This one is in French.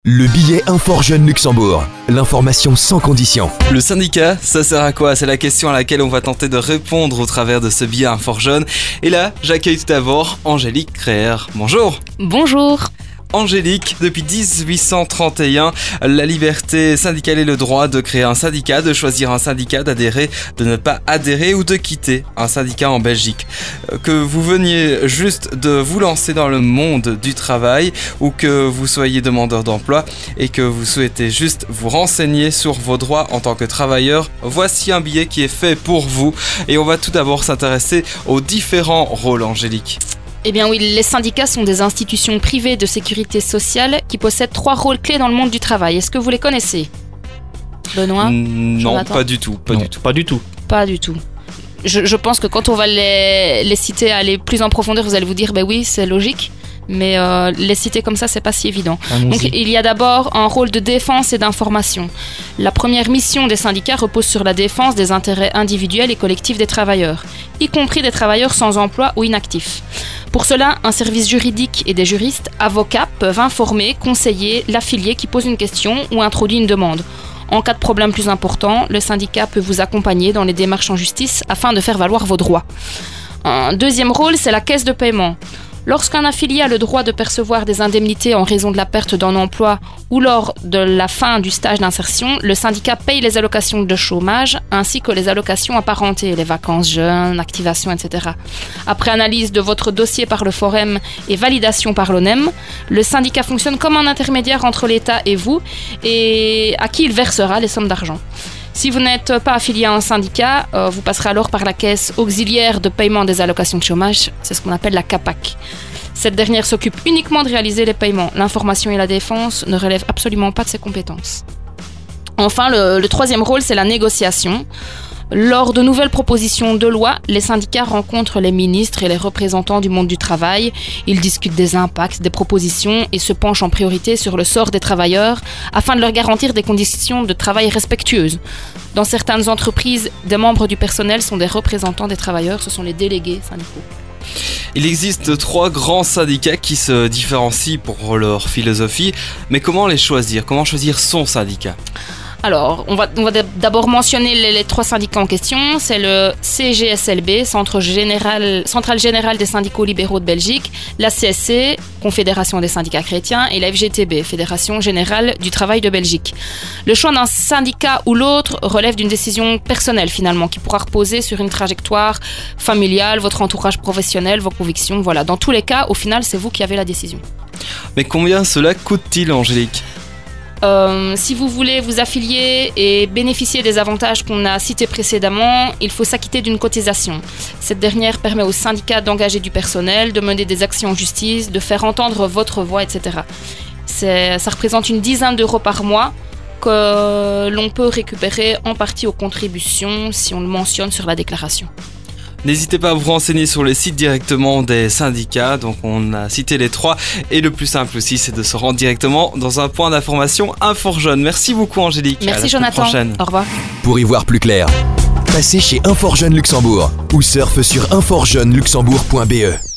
Le billet Infor Jeune Luxembourg, l'information sans condition. Le syndicat, ça sert à quoi? C'est la question à laquelle on va tenter de répondre au travers de ce billet Infor Jeune. Et là, j'accueille tout d'abord Angélique Créer. Bonjour. Bonjour. Angélique, depuis 1831, la liberté syndicale est le droit de créer un syndicat, de choisir un syndicat, d'adhérer, de ne pas adhérer ou de quitter un syndicat en Belgique. Que vous veniez juste de vous lancer dans le monde du travail ou que vous soyez demandeur d'emploi et que vous souhaitez juste vous renseigner sur vos droits en tant que travailleur, voici un billet qui est fait pour vous. Et on va tout d'abord s'intéresser aux différents rôles, Angélique. Eh bien oui, les syndicats sont des institutions privées de sécurité sociale qui possèdent 3 rôles clés dans le monde du travail. Est-ce que vous les connaissez? Benoît? Non, Jonathan? pas du tout. Pas du tout. Pas du tout. Je pense que quand on va les citer, aller plus en profondeur, vous allez vous dire, ben oui, c'est logique. Mais les citer comme ça, c'est pas si évident. Donc il y a d'abord un rôle de défense et d'information. La première mission des syndicats repose sur la défense des intérêts individuels et collectifs des travailleurs, y compris des travailleurs sans emploi ou inactifs. Pour cela, un service juridique et des juristes, avocats, peuvent informer, conseiller l'affilié qui pose une question ou introduit une demande. En cas de problème plus important, le syndicat peut vous accompagner dans les démarches en justice afin de faire valoir vos droits. Un deuxième rôle, c'est la caisse de paiement. Lorsqu'un affilié a le droit de percevoir des indemnités en raison de la perte d'un emploi ou lors de la fin du stage d'insertion, le syndicat paye les allocations de chômage ainsi que les allocations apparentées, les vacances jeunes, activation, etc. Après analyse de votre dossier par le Forum et validation par l'ONEM, le syndicat fonctionne comme un intermédiaire entre l'État et vous et à qui il versera les sommes d'argent. Si vous n'êtes pas affilié à un syndicat, vous passerez alors par la caisse auxiliaire de paiement des allocations de chômage, c'est ce qu'on appelle la CAPAC. Cette dernière s'occupe uniquement de réaliser les paiements. L'information et la défense ne relèvent absolument pas de ses compétences. Enfin, le troisième rôle, c'est la négociation. Lors de nouvelles propositions de loi, les syndicats rencontrent les ministres et les représentants du monde du travail. Ils discutent des impacts, des propositions et se penchent en priorité sur le sort des travailleurs afin de leur garantir des conditions de travail respectueuses. Dans certaines entreprises, des membres du personnel sont des représentants des travailleurs, ce sont les délégués syndicaux. Il existe 3 grands syndicats qui se différencient pour leur philosophie, mais comment les choisir? Comment choisir son syndicat? Alors, on va d'abord mentionner les 3 syndicats en question. C'est le CGSLB, Centrale Générale des Syndicaux Libéraux de Belgique, la CSC, Confédération des Syndicats Chrétiens, et la FGTB, Fédération Générale du Travail de Belgique. Le choix d'un syndicat ou l'autre relève d'une décision personnelle finalement, qui pourra reposer sur une trajectoire familiale, votre entourage professionnel, vos convictions. Voilà. Dans tous les cas, au final, c'est vous qui avez la décision. Mais combien cela coûte-t-il, Angélique? Si vous voulez vous affilier et bénéficier des avantages qu'on a cités précédemment, il faut s'acquitter d'une cotisation. Cette dernière permet au syndicat d'engager du personnel, de mener des actions en justice, de faire entendre votre voix, etc. Ça représente une dizaine d'euros par mois que l'on peut récupérer en partie aux contributions si on le mentionne sur la déclaration. N'hésitez pas à vous renseigner sur les sites directement des syndicats, donc on a cité les 3, et le plus simple aussi c'est de se rendre directement dans un point d'information Infor Jeune. Merci beaucoup Angélique. Merci Jonathan, au revoir. Pour y voir plus clair, passez chez Infor Jeune Luxembourg ou surfe sur inforjeuneluxembourg.be.